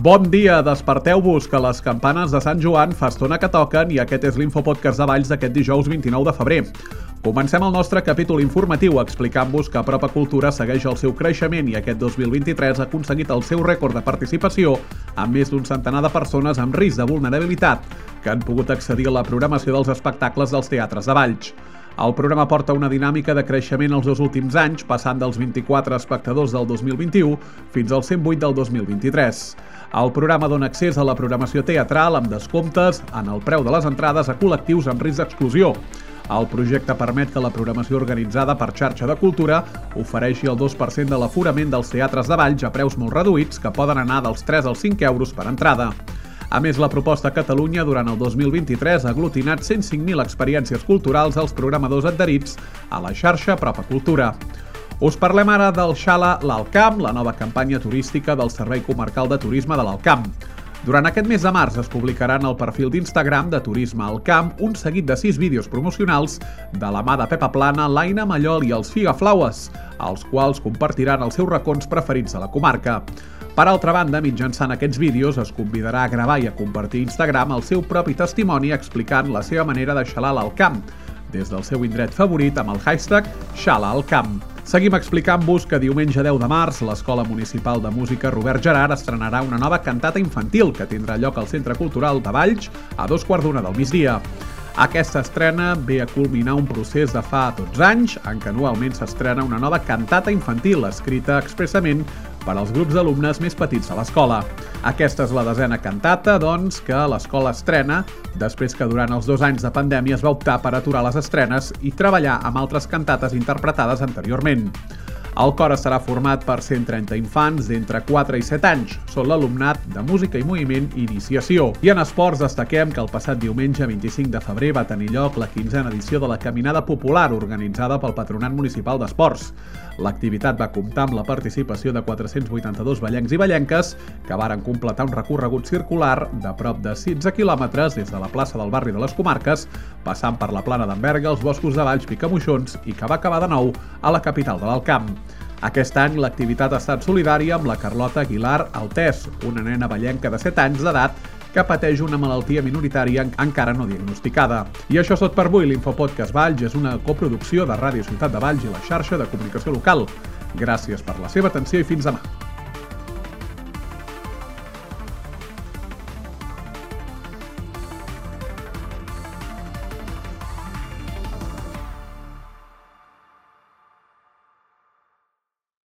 Bon dia, desperteu-vos, que les campanes de Sant Joan fa estona que toquen i aquest és l'Infopodcast de Valls d'aquest dijous 29 de febrer. Comencem el nostre capítol informatiu explicant-vos que Apropa Cultura segueix el seu creixement i aquest 2023 ha aconseguit el seu rècord de participació amb més d'un centenar de persones amb risc de vulnerabilitat que han pogut accedir a la programació dels espectacles dels teatres de Valls. El programa porta una dinàmica de creixement els dos últims anys, passant dels 24 espectadors del 2021 fins als 108 del 2023. El programa dona accés a la programació teatral amb descomptes en el preu de les entrades a col·lectius amb risc d'exclusió. El projecte permet que la programació organitzada per xarxa de cultura ofereixi el 2% de l'aforament dels teatres de Valls a preus molt reduïts que poden anar dels 3 als 5 euros per entrada. A més, la proposta a Catalunya durant el 2023 ha aglutinat 105.000 experiències culturals als programadors adherits a la xarxa Apropa Cultura. Us parlem ara del Xala l'Alt Camp, la nova campanya turística del Servei Comarcal de Turisme de l'Alt Camp. Durant aquest mes de març es publicaran al perfil d'Instagram de Turisme Alt Camp un seguit de 6 vídeos promocionals de la mà de Pepa Plana, l'Aina Mallol i els Figaflaues, els quals compartiran els seus racons preferits de la comarca. Per altra banda, mitjançant aquests vídeos es convidarà a gravar i a compartir a Instagram el seu propi testimoni explicant la seva manera de xalar l'Alt Camp, des del seu indret favorit amb el hashtag #XalaAltCamp. Seguim explicant-vos que diumenge 10 de març l'Escola Municipal de Música Robert Gerard estrenarà una nova cantata infantil que tindrà lloc al Centre Cultural de Valls a 2:15 del migdia. Aquesta estrena ve a culminar un procés de fa 12 anys en què anualment s'estrena una nova cantata infantil escrita expressament per als grups d'alumnes més petits de l'escola. Aquesta és la 10a cantata, doncs, que l'escola estrena després que durant els 2 anys de pandèmia es va optar per aturar les estrenes i treballar amb altres cantates interpretades anteriorment. El cor estarà format per 130 infants d'entre 4 i 7 anys. Són l'alumnat de Música i Moviment i Iniciació. I en esports destaquem que el passat diumenge 25 de febrer va tenir lloc la 15a edició de la Caminada Popular organitzada pel Patronat Municipal d'Esports. L'activitat va comptar amb la participació de 482 vallencs i vallenques que varen completar un recorregut circular de prop de 16 quilòmetres des de la plaça del barri de les Comarques, passant per la plana d'en Berga, els boscos de Valls, Picamoixons i que va acabar de nou a la capital de l'Alt Camp. Aquest any l'activitat ha estat solidària amb la Carlota Aguilar Altés, una nena vallenca de 7 anys d'edat que pateix una malaltia minoritària encara no diagnosticada. I això és tot per avui. L'Infopodcast Valls és una coproducció de Ràdio Ciutat de Valls i la xarxa de comunicació local. Gràcies per la seva atenció i fins demà.